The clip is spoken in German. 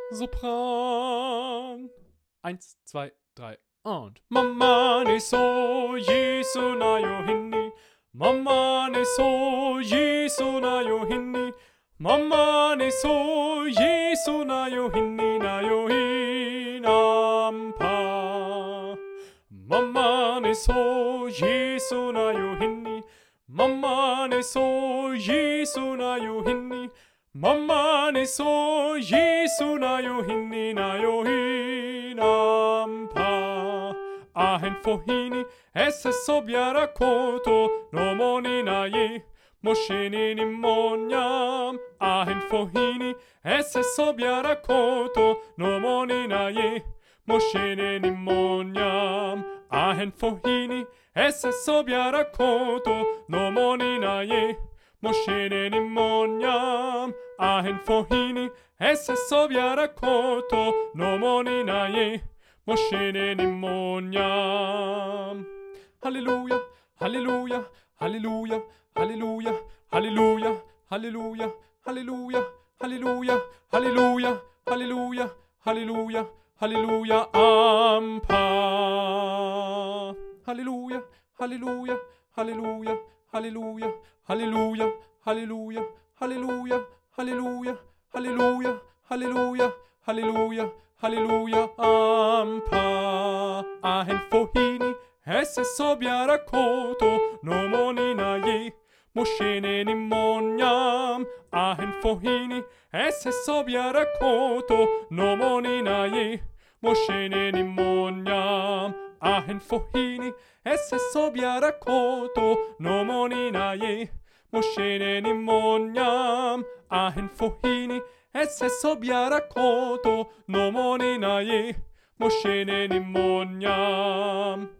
Sopran. 1, 2, 3 und Mama ne so Jesu na yo hinni. Mama ne so Jesu na yo hinni. Mama ne so Jesu na yo hinni na yo hinampa. Mama ne so Jesu na yo hinni. Mama ne so Jesu na yo hinni. Mama ne so Jesu na yo hinni na yo hinampa. Ahen fohini esse sobiara koto no moni na ye. Mosheni ni monyam. Ahen fohini esse sobiara koto no moni na ye. Mosheni ni monyam. Ahen fohini esse sobiara koto no moni na ye. Moshene ni monyam. Ahen fohini esse sobiara koto no moni na ye. Moshene ni monyam. Halleluja, halleluja, halleluja, halleluja, halleluja, halleluja, halleluja, halleluja, halleluja, halleluja, halleluja, halleluja, ampa. Halleluja, halleluja, halleluja, halleluja, halleluja, halleluja, halleluja, halleluja, halleluja, halleluja, halleluja, halleluja, ampa. Ahen fohini esse sobiara koto no moni na ye. Moshene ni monyam. Ahen fohini esse sobiara koto no moni na ye. Moshene ni monyam. Ahen fohini esse sobiara koto no moni na ye. Moshene ni monyam. Ahen fohini esse sobiara koto no moni na ye. Moshene ni monyam.